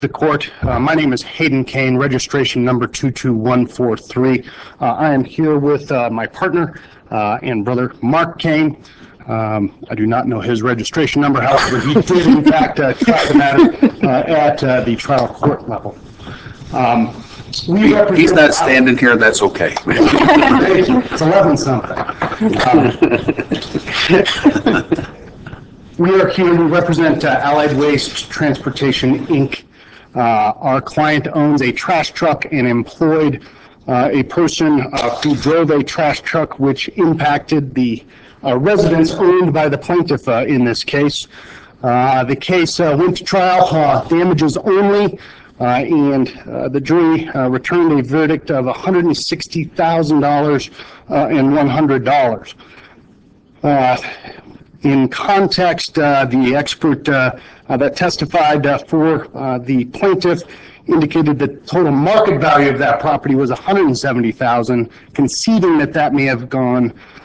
The court. My name is Hayden Kane, registration number 22143. I am here with my partner and brother, Mark Kane. I do not know his registration number, however, he did in fact try the matter at the trial court level. He's not standing here, that's okay. Thank you. It's 11 something. We are here to represent Allied Waste Transportation, Inc. Our client owns a trash truck and employed a person who drove a trash truck which impacted the residence owned by the plaintiff in this case. The case went to trial, damages only, and the jury returned a verdict of $160,000 and $100. In context, the expert that testified for the plaintiff indicated that the total market value of that property was $170,000, conceding that that may have gone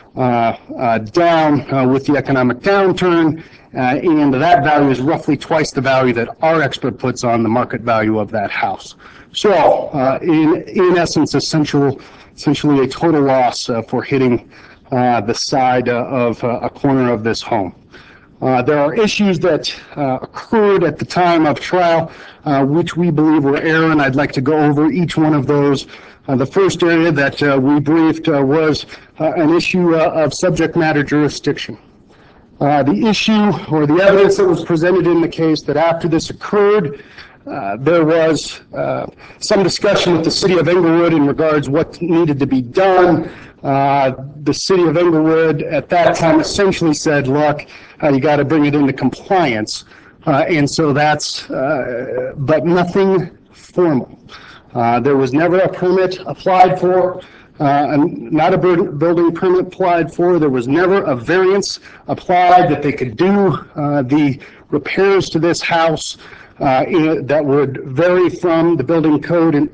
down with the economic downturn, and that value is roughly twice the value that our expert puts on the market value of that house. So, in essence, essentially a total loss for hitting the side of a corner of this home. There are issues that occurred at the time of trial, which we believe were error, and I'd like to go over each one of those. The first area that we briefed was an issue of subject matter jurisdiction. The issue or the evidence that was presented in the case that after this occurred, there was some discussion with the city of Englewood in regards what needed to be done. The city of Englewood at that time essentially said, look, you got to bring it into compliance. And so that's, but nothing formal. There was never a permit applied for, not a building permit applied for. There was never a variance applied that they could do the repairs to this house that would vary from the building code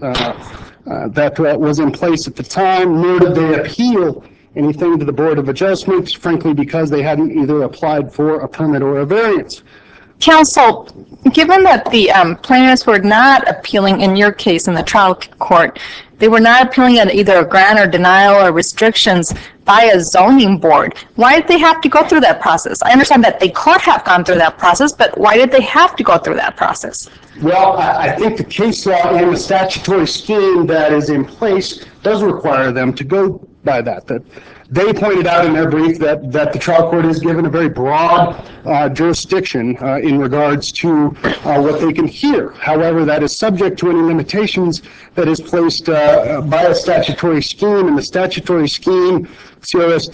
that was in place at the time, nor did they appeal anything to the Board of Adjustments, frankly, because they hadn't either applied for a permit or a variance. Counsel, given that the plaintiffs were not appealing in your case in the trial court, they were not appealing at either a grant or denial or restrictions by a zoning board. Why did they have to go through that process? I understand that they could have gone through that process, but why did they have to go through that process? Well, I think the case law and the statutory scheme that is in place does require them to go by that. That they pointed out in their brief that the trial court is given a very broad jurisdiction in regards to what they can hear. However, that is subject to any limitations that is placed by a statutory scheme, and the statutory scheme, CRS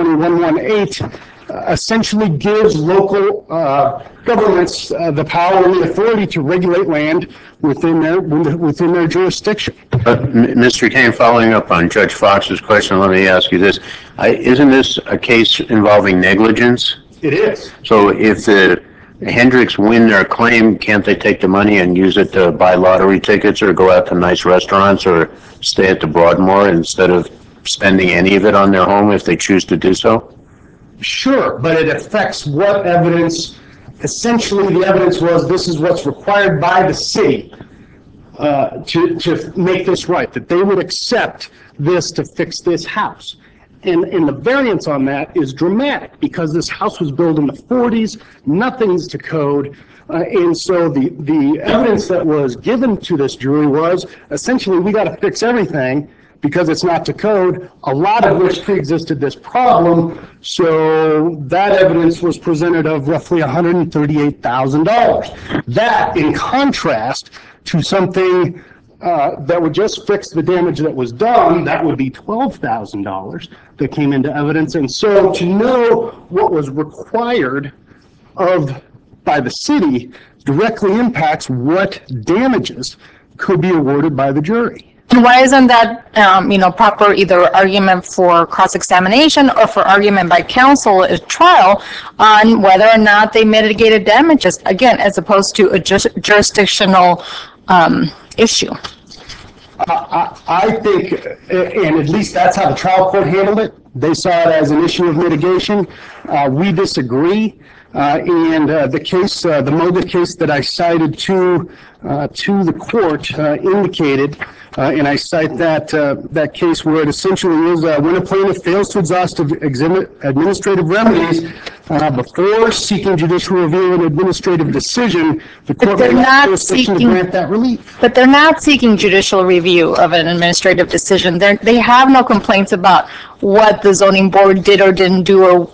302118, essentially gives local governments the power and the authority to regulate land within their jurisdiction. Mr. Kane, following up on Judge Fox's question, let me ask you this. Isn't this a case involving negligence? It is. So if the Hendricks win their claim, can't they take the money and use it to buy lottery tickets or go out to nice restaurants or stay at the Broadmoor instead of spending any of it on their home if they choose to do so? Sure, but it affects what evidence. Essentially, the evidence was this is what's required by the city to make this right, that they would accept this to fix this house. And the variance on that is dramatic because this house was built in the 40s, nothing's to code. And so the evidence that was given to this jury was essentially we got to fix everything because it's not to code, a lot of which pre-existed this problem. So that evidence was presented of roughly $138,000. That, in contrast to something that would just fix the damage that was done, that would be $12,000 that came into evidence. And so to know what was required by the city directly impacts what damages could be awarded by the jury. Why isn't that, proper either argument for cross-examination or for argument by counsel at trial on whether or not they mitigated damages, again, as opposed to a jurisdictional issue? I think, and at least that's how the trial court handled it. They saw it as an issue of mitigation. We disagree. The case, the Moga case that I cited to the court indicated, and I cite that case where it essentially is when a plaintiff fails to exhaust administrative remedies before seeking judicial review of an administrative decision, the court may have jurisdiction to grant that relief. But they're not seeking judicial review of an administrative decision. They have no complaints about what the zoning board did or didn't do, or.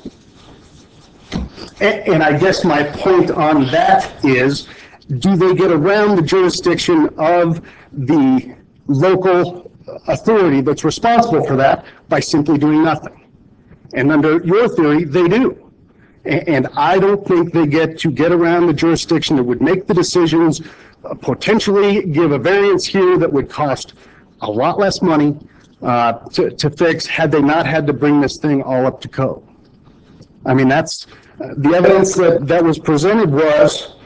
And I guess my point on that is, do they get around the jurisdiction of the local authority that's responsible for that by simply doing nothing? And under your theory, they do. And I don't think they get around the jurisdiction that would make the decisions, potentially give a variance here that would cost a lot less money to fix had they not had to bring this thing all up to code. I mean, that's the evidence that was presented was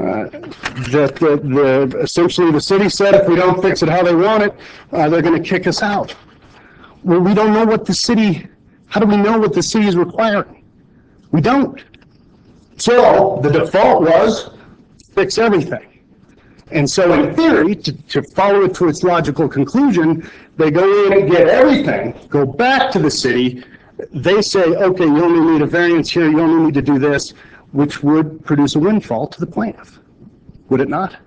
that essentially the city said if we don't fix it how they want it, they're going to kick us out. Well, we don't know what the city, how do we know what the city is requiring? We don't. So the default was fix everything. And so in theory, to follow it to its logical conclusion, they go in and get everything, go back to the city. They say, okay, you only need a variance here, you only need to do this, which would produce a windfall to the plaintiff. Would it not?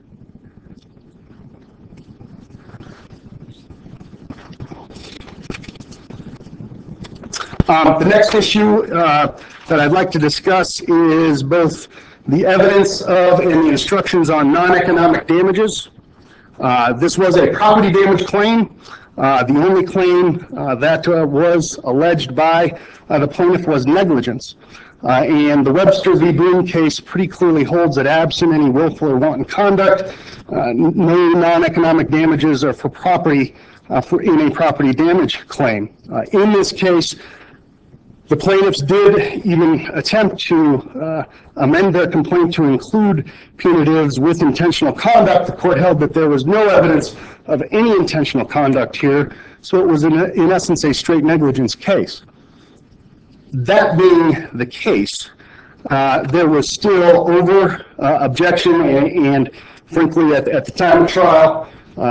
The next issue that I'd like to discuss is both the evidence of and the instructions on non-economic damages. This was a property damage claim. The only claim that was alleged by the plaintiff was negligence. And the Webster v. Boone case pretty clearly holds that absent any willful or wanton conduct, no non-economic damages are for property in a property damage claim. In this case, the plaintiffs did even attempt to amend their complaint to include punitives with intentional conduct. The court held that there was no evidence of any intentional conduct here, so it was in essence a straight negligence case. That being the case, there was still over objection and frankly at the time of trial,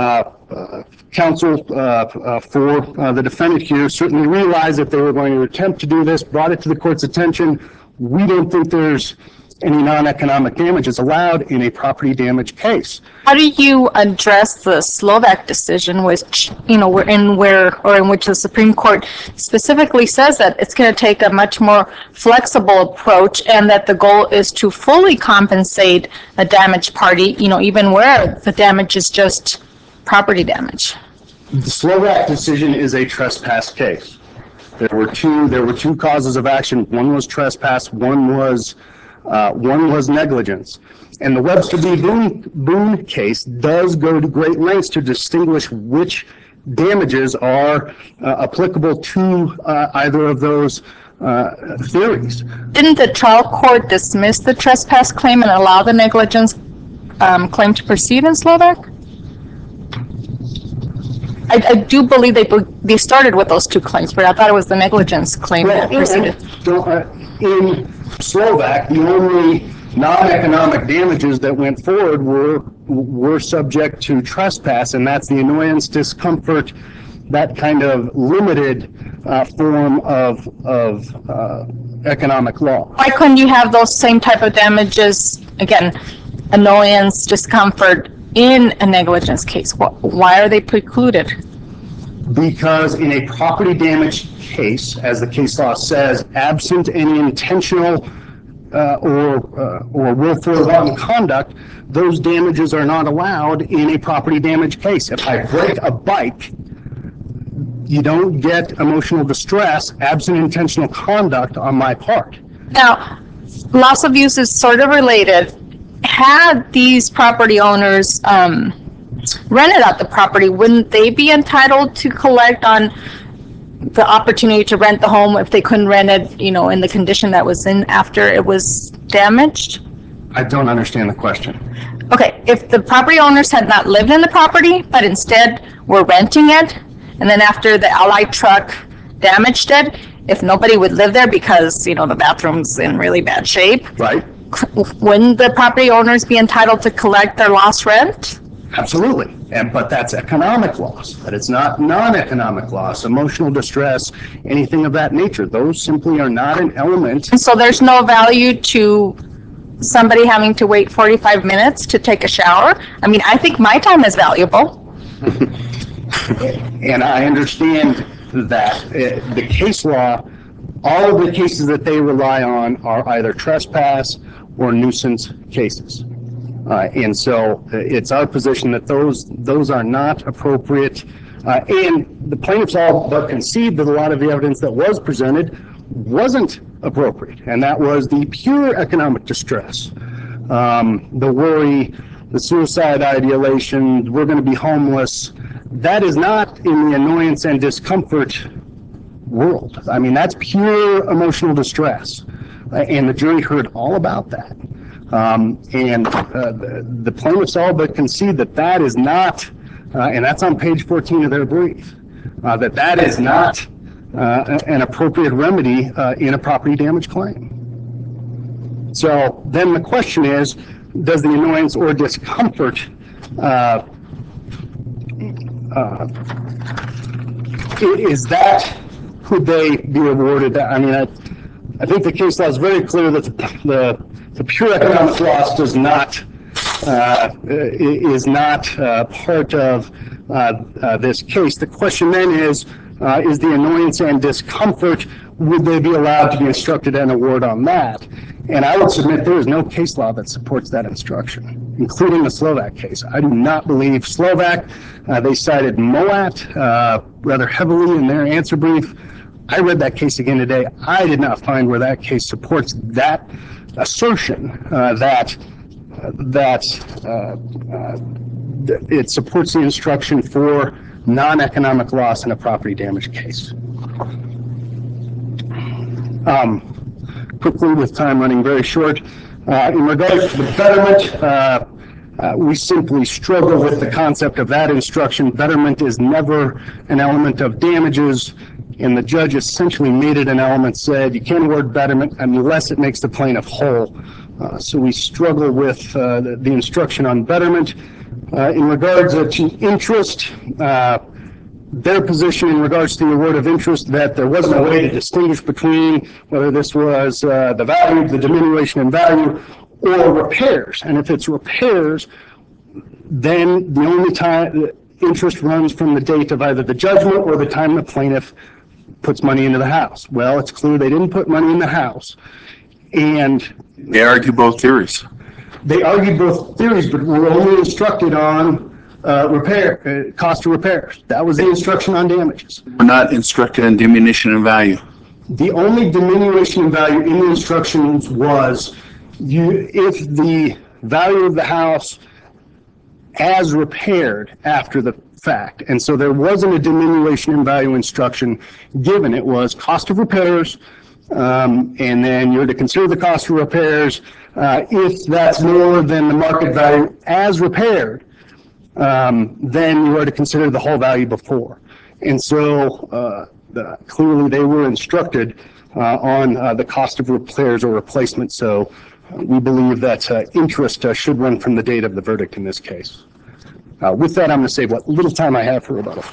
counsel for the defendant here certainly realized that they were going to attempt to do this, brought it to the court's attention. We don't think there's any non-economic damages allowed in a property damage case. How do you address the Slovak decision, which, you know, in which the Supreme Court specifically says that it's going to take a much more flexible approach and that the goal is to fully compensate a damaged party, you know, even where the damage is just property damage? The Slovak decision is a trespass case. There were two causes of action. One was trespass. One was negligence. And the Webster v. Boone case does go to great lengths to distinguish which damages are applicable to either of those theories. Didn't the trial court dismiss the trespass claim and allow the negligence claim to proceed in Slovak? I do believe they started with those two claims, but I thought it was the negligence claim that proceeded. In Slovak, the only non-economic damages that went forward were subject to trespass, and that's the annoyance, discomfort, that kind of limited form of economic law. Why couldn't you have those same type of damages, again, annoyance, discomfort, in a negligence case? Why are they precluded? Because in a property damage case, as the case law says, absent any intentional or willful or wanton conduct, those damages are not allowed in a property damage case. If I break a bike, you don't get emotional distress absent intentional conduct on my part. Now, loss of use is sort of related. Had these property owners rented out the property, wouldn't they be entitled to collect on the opportunity to rent the home if they couldn't rent it, you know, in the condition that was in after it was damaged? I don't understand the question. Okay, if the property owners had not lived in the property, but instead were renting it, and then after the Ally truck damaged it, if nobody would live there because, you know, the bathroom's in really bad shape, Right? wouldn't the property owners be entitled to collect their lost rent? Absolutely. But that's economic loss. But it's not non-economic loss, emotional distress, anything of that nature. Those simply are not an element. And so there's no value to somebody having to wait 45 minutes to take a shower? I mean, I think my time is valuable. And I understand that the case law, all of the cases that they rely on are either trespass or nuisance cases. And so it's our position that those are not appropriate. And the plaintiffs all but concede that a lot of the evidence that was presented wasn't appropriate. And that was the pure economic distress, the worry, the suicide ideation, we're going to be homeless. That is not in the annoyance and discomfort world. I mean, that's pure emotional distress. And the jury heard all about that. The plaintiffs all but concede that that is not, and that's on page 14 of their brief, that is not an appropriate remedy in a property damage claim. So then the question is, does the annoyance or discomfort is that, could they be awarded that? I mean, I think the case law is very clear that the pure economic loss does not, is not part of this case. The question then is the annoyance and discomfort, would they be allowed to be instructed and award on that? And I would submit there is no case law that supports that instruction, including the Slovak case. I do not believe Slovak. They cited Moat rather heavily in their answer brief. I read that case again today. I did not find where that case supports that assertion that it supports the instruction for non-economic loss in a property damage case. Quickly, with time running very short, in regards to the betterment, we simply struggle with the concept of that instruction. Betterment is never an element of damages, and the judge essentially made it an element, said you can't award betterment unless it makes the plaintiff whole. So we struggle with the instruction on betterment. In regards to interest, their position in regards to the award of interest, that there wasn't a way to distinguish between whether this was the value, the diminution in value, or repairs. And if it's repairs, then the only time interest runs from the date of either the judgment or the time the plaintiff puts money into the house. Well, it's clear they didn't put money in the house. And they argue both theories. They argued both theories, but were only instructed on cost of repairs. That was the instruction on damages. We're not instructed on diminution in value. The only diminution in value in the instructions was if the value of the house as repaired after the fact. And so there wasn't a diminution in value instruction given. It was cost of repairs, and then you're to consider the cost of repairs. If that's more than the market value as repaired, then you are to consider the whole value before. And so clearly they were instructed on the cost of repairs or replacement. So we believe that interest should run from the date of the verdict in this case. With that, I'm going to save what little time I have for rebuttal.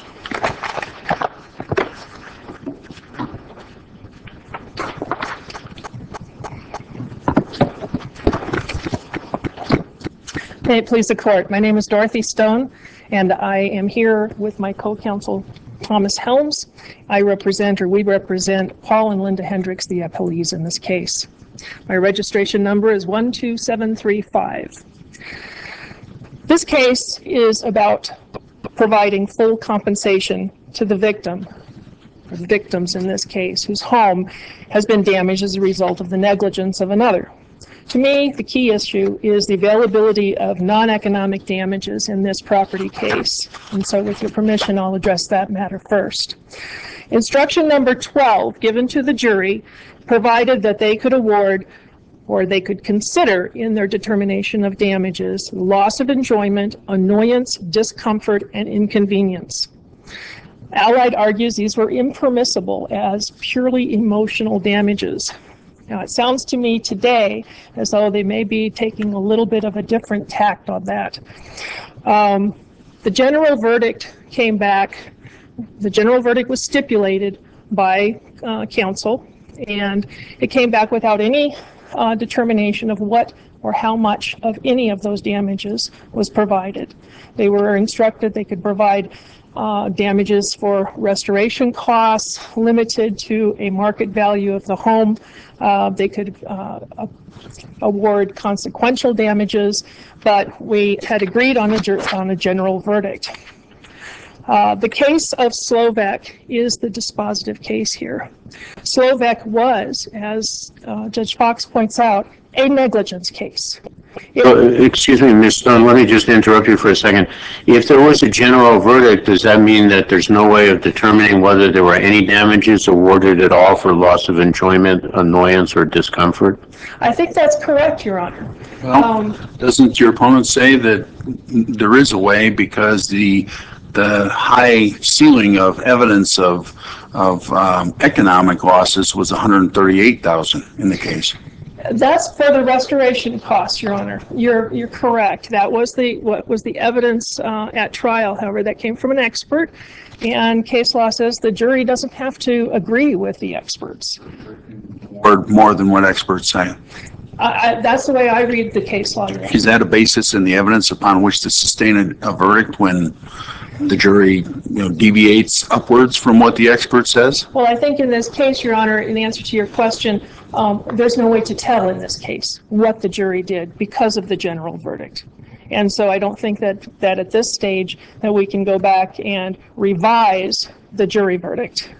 May it please the court. My name is Dorothy Stone, and I am here with my co-counsel, Thomas Helms. We represent Paul and Linda Hendricks, the appellees in this case. My registration number is 12735. This case is about providing full compensation to the victim, or the victims in this case, whose home has been damaged as a result of the negligence of another. To me, the key issue is the availability of non-economic damages in this property case. And so with your permission, I'll address that matter first. Instruction number 12 given to the jury provided that they could award, or they could consider in their determination of damages, loss of enjoyment, annoyance, discomfort, and inconvenience. Allied argues these were impermissible as purely emotional damages. Now, it sounds to me today as though they may be taking a little bit of a different tact on that. The general verdict came back. The general verdict was stipulated by counsel, and it came back without any determination of what or how much of any of those damages was provided. They were instructed they could provide damages for restoration costs limited to a market value of the home. They could award consequential damages, but we had agreed on a general verdict. The case of Slovak is the dispositive case here. Slovak was, as Judge Fox points out, a negligence case. Excuse me, Ms. Stone, let me just interrupt you for a second. If there was a general verdict, does that mean that there's no way of determining whether there were any damages awarded at all for loss of enjoyment, annoyance, or discomfort? I think that's correct, Your Honor. Doesn't your opponent say that there is a way because the high ceiling of evidence of economic losses was $138,000 in the case? That's for the restoration costs, Your Honor. You're correct. That was what was the evidence at trial. However, that came from an expert, and case law says the jury doesn't have to agree with the experts. Or more than what experts say? That's the way I read the case law. Is that a basis in the evidence upon which to sustain a verdict when the jury, deviates upwards from what the expert says? Well, I think in this case, Your Honor, in answer to your question, there's no way to tell in this case what the jury did because of the general verdict. And so I don't think that at this stage that we can go back and revise the jury verdict.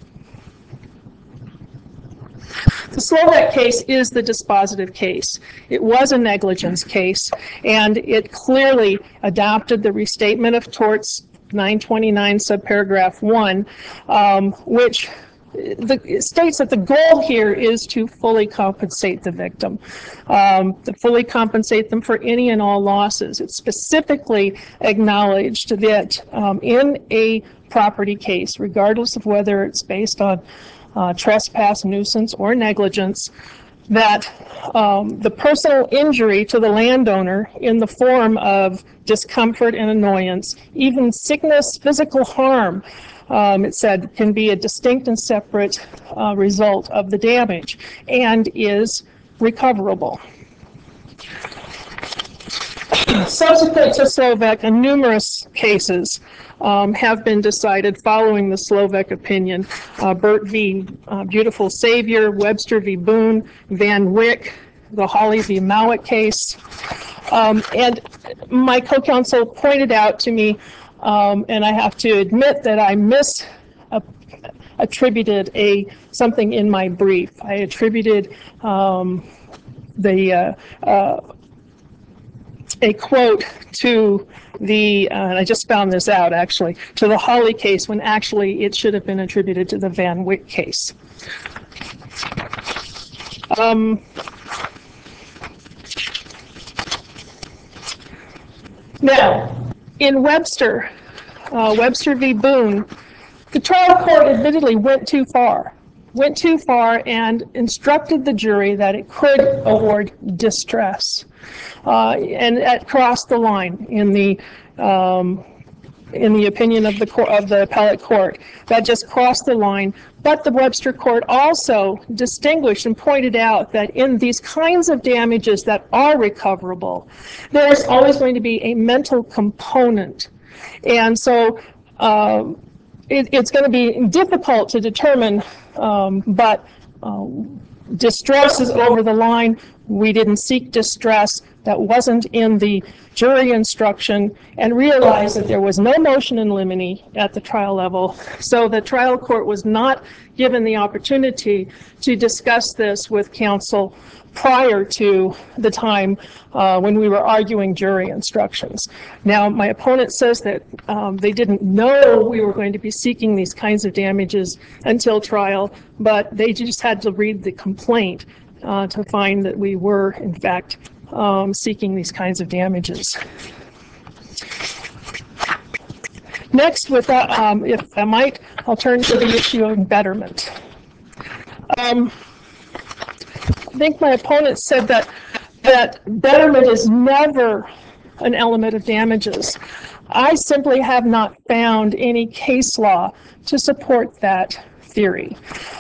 The Slovak case is the dispositive case. It was a negligence case, and it clearly adopted the Restatement of Torts 929 subparagraph 1, which states that the goal here is to fully compensate the victim, to fully compensate them for any and all losses. It specifically acknowledged that in a property case, regardless of whether it's based on trespass, nuisance, or negligence, that the personal injury to the landowner in the form of discomfort and annoyance, even sickness, physical harm, it said, can be a distinct and separate result of the damage and is recoverable. Subsequent to Slovak, numerous cases have been decided following the Slovak opinion. Burt v. Beautiful Savior, Webster v. Boone, Van Wyck, the Hawley v. Mowat case. And my co-counsel pointed out to me, and I have to admit that I attributed something in my brief. I attributed a quote to and I just found this out actually, to the Hawley case when actually it should have been attributed to the Van Wyck case. Now, in Webster v. Boone, the trial court admittedly went too far and instructed the jury that it could award distress. And that crossed the line in the opinion of the appellate court. That just crossed the line. But the Webster court also distinguished and pointed out that in these kinds of damages that are recoverable, there's always going to be a mental component. And so it's going to be difficult to determine, but distress is over the line. We didn't seek distress. That wasn't in the jury instruction, and realized that there was no motion in limine at the trial level. So the trial court was not given the opportunity to discuss this with counsel prior to the time when we were arguing jury instructions. Now, my opponent says that they didn't know we were going to be seeking these kinds of damages until trial, but they just had to read the complaint to find that we were, in fact, seeking these kinds of damages. Next, with that, if I might, I'll turn to the issue of betterment. I think my opponent said that betterment is never an element of damages. I simply have not found any case law to support that theory.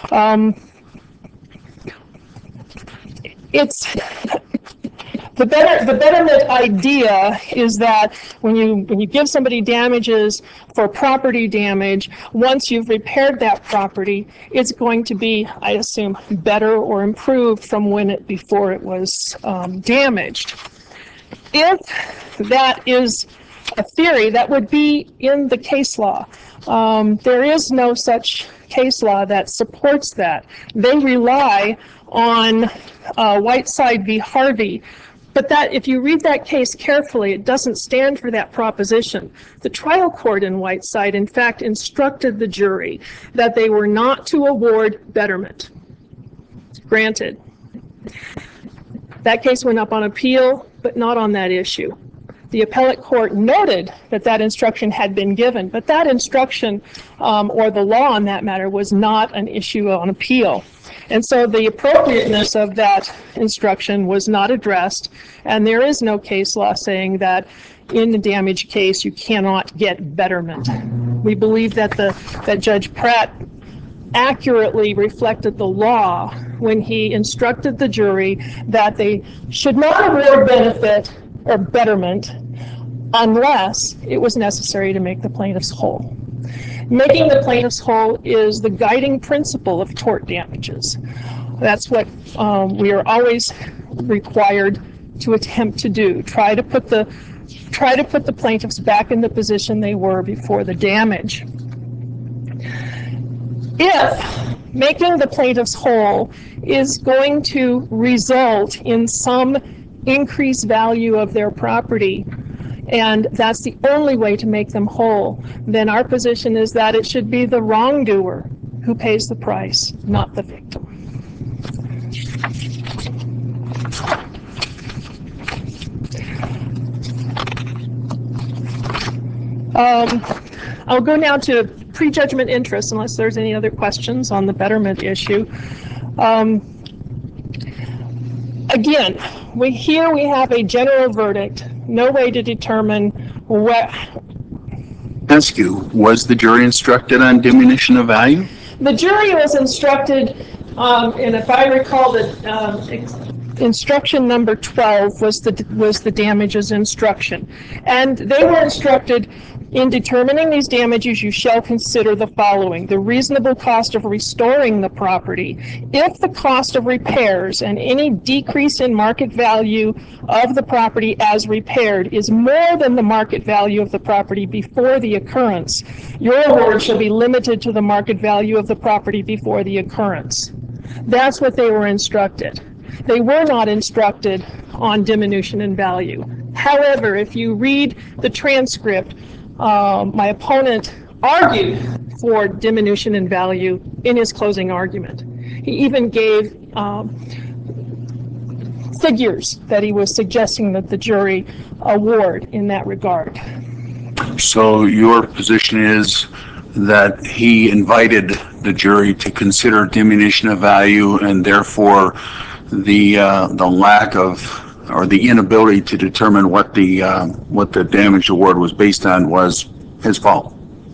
The betterment idea is that when you give somebody damages for property damage, once you've repaired that property, it's going to be, I assume, better or improved from before it was damaged. If that is a theory, that would be in the case law. There is no such case law that supports that. They rely on Whiteside v. Harvey. But that, if you read that case carefully, it doesn't stand for that proposition. The trial court in Whiteside, in fact, instructed the jury that they were not to award betterment. Granted. That case went up on appeal, but not on that issue. The appellate court noted that that instruction had been given, but that instruction, or the law on that matter, was not an issue on appeal. And so the appropriateness of that instruction was not addressed, and there is no case law saying that in the damage case you cannot get betterment. We believe that that Judge Pratt accurately reflected the law when he instructed the jury that they should not award benefit or betterment unless it was necessary to make the plaintiffs whole. Making the plaintiffs whole is the guiding principle of tort damages. That's what we are always required to attempt to do. Try to put the plaintiffs back in the position they were before the damage. If making the plaintiffs whole is going to result in some increased value of their property, and that's the only way to make them whole, then our position is that it should be the wrongdoer who pays the price, not the victim. I'll go now to prejudgment interest, unless there's any other questions on the betterment issue. Again, we have a general verdict, no way to determine what. Ask you, was the jury instructed on diminution of value? The jury was instructed, and if I recall, instruction number 12 was the damages instruction, and they were instructed, in determining these damages, you shall consider the following: the reasonable cost of restoring the property. If the cost of repairs and any decrease in market value of the property as repaired is more than the market value of the property before the occurrence, your award shall be limited to the market value of the property before the occurrence. That's what they were instructed. They were not instructed on diminution in value. However, if you read the transcript, my opponent argued for diminution in value in his closing argument. He even gave figures that he was suggesting that the jury award in that regard. So your position is that he invited the jury to consider diminution of value, and therefore the lack of, or the inability to determine what the damage award was based on was his fault.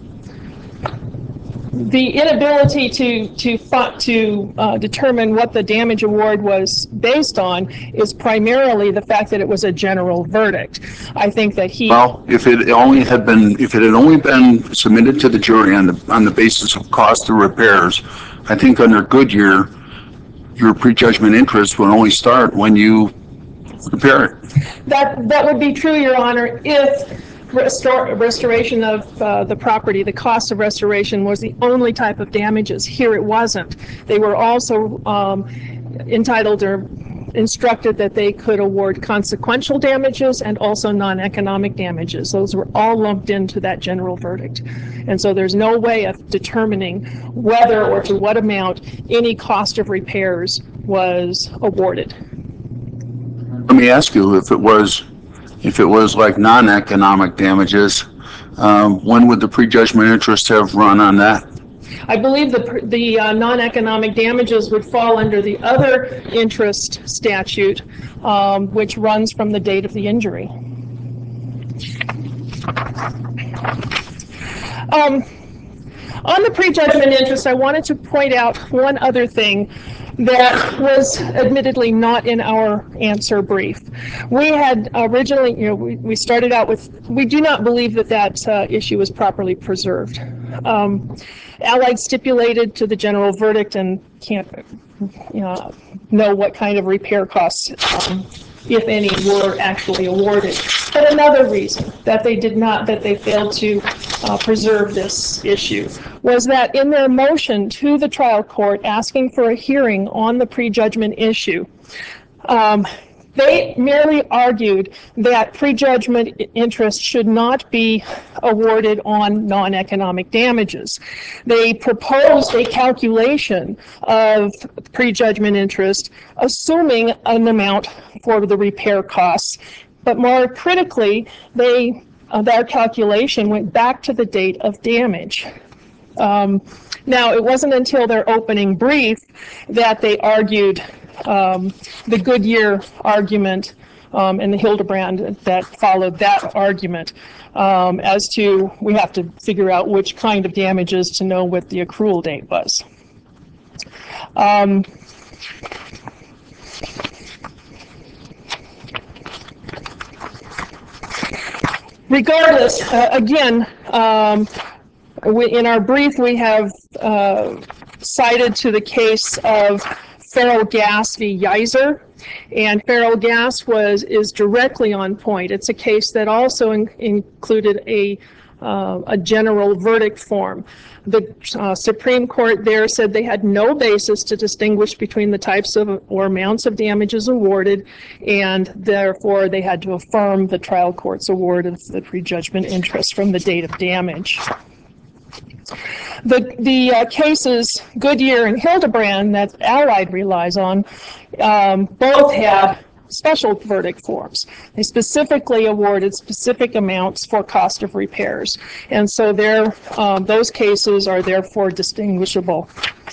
The inability to determine what the damage award was based on is primarily the fact that it was a general verdict. I think that if it had only been submitted to the jury on the basis of cost of repairs, I think under Goodyear, your prejudgment interest would only start when you repair it. That would be true, Your Honor, if restoration of the property, the cost of restoration, was the only type of damages. Here it wasn't. They were also entitled or instructed that they could award consequential damages and also non-economic damages. Those were all lumped into that general verdict. And so there's no way of determining whether or to what amount any cost of repairs was awarded. Let me ask you, if it was like non-economic damages, when would the prejudgment interest have run on that? I believe the non-economic damages would fall under the other interest statute, which runs from the date of the injury. On the prejudgment interest, I wanted to point out one other thing that was admittedly not in our answer brief. We had originally, we started out with, we do not believe that issue was properly preserved. Allied stipulated to the general verdict and can't know what kind of repair costs, if any, were actually awarded. But another reason that they failed to preserve this issue was that in their motion to the trial court asking for a hearing on the prejudgment issue, they merely argued that prejudgment interest should not be awarded on non-economic damages. They proposed a calculation of prejudgment interest, assuming an amount for the repair costs. But more critically, their calculation went back to the date of damage. Now, it wasn't until their opening brief that they argued the Goodyear argument and the Hildebrand that followed that argument as to we have to figure out which kind of damages to know what the accrual date was. Regardless, again, in our brief we have cited to the case of Feral Gas v. Yiser, and Feral Gas is directly on point. It's a case that also included a general verdict form. The Supreme Court there said they had no basis to distinguish between the types of or amounts of damages awarded, and therefore they had to affirm the trial court's award of the prejudgment interest from the date of damage. The cases Goodyear and Hildebrand that Allied relies on both had special verdict forms. They specifically awarded specific amounts for cost of repairs, and so those cases are therefore distinguishable.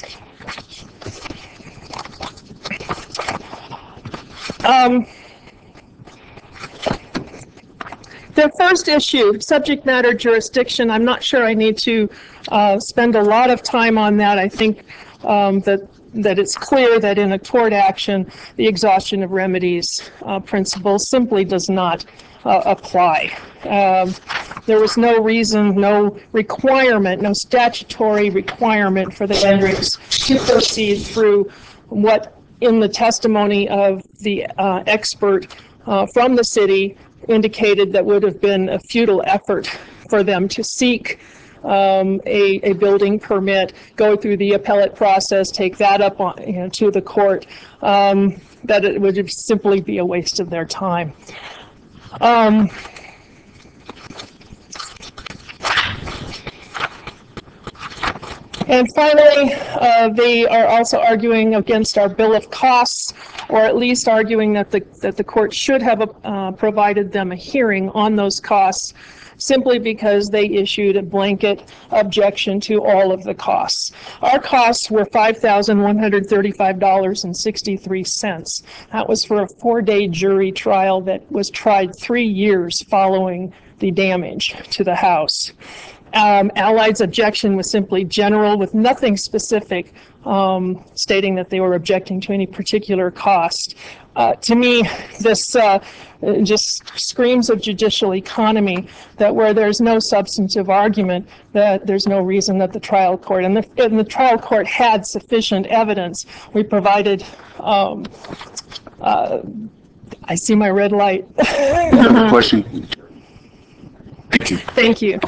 The first issue, subject matter jurisdiction, I'm not sure I need to spend a lot of time on that. I think that it's clear that in a tort action, the exhaustion of remedies principle simply does not apply. There was no reason, no requirement, no statutory requirement for the Hendricks to proceed through what in the testimony of the expert from the city indicated that would have been a futile effort for them to seek a building permit, go through the appellate process, take that up on, to the court, that it would simply be a waste of their time. And finally, they are also arguing against our bill of costs, or at least arguing that the court should have provided them a hearing on those costs, simply because they issued a blanket objection to all of the costs. Our costs were $5,135.63. That was for a 4-day jury trial that was tried 3 years following the damage to the house. Allied's objection was simply general with nothing specific, stating that they were objecting to any particular cost. To me, this just screams of judicial economy, that where there's no substantive argument, that there's no reason that the trial court, and the trial court had sufficient evidence. We provided, I see my red light. Another question? Thank you. Thank you.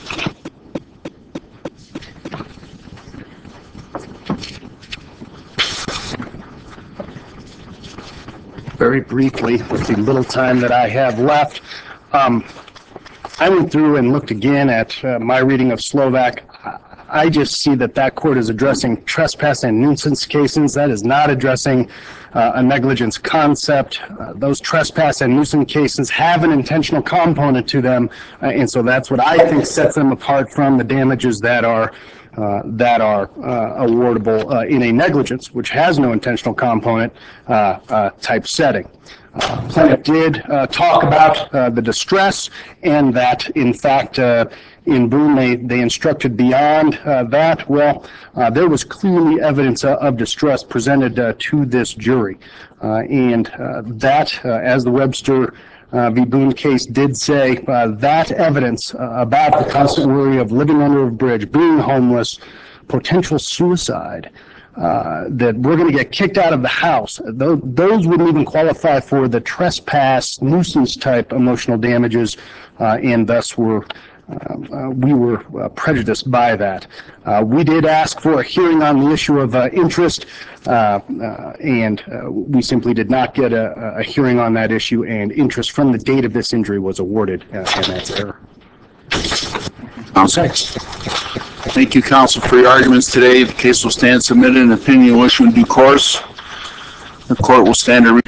Very briefly, with the little time that I have left, I went through and looked again at my reading of Slovak. I just see that court is addressing trespass and nuisance cases. That is not addressing a negligence concept. Those trespass and nuisance cases have an intentional component to them, and so that's what I think sets them apart from the damages that are that are awardable in a negligence, which has no intentional component type setting. Plaintiff did talk about the distress and that, in fact, in Boone, they instructed beyond that. Well, there was clearly evidence of distress presented to this jury. And that, as the Webster v. Boone case did say, that evidence about the constant worry of living under a bridge, being homeless, potential suicide, that we're going to get kicked out of the house, those wouldn't even qualify for the trespass, nuisance type emotional damages, and thus we were prejudiced by that. We did ask for a hearing on the issue of interest, and we simply did not get a hearing on that issue, and interest from the date of this injury was awarded, and that's error. Counsel. Thank you, counsel, for your arguments today. The case will stand submitted and opinion will issue in due course. The court will stand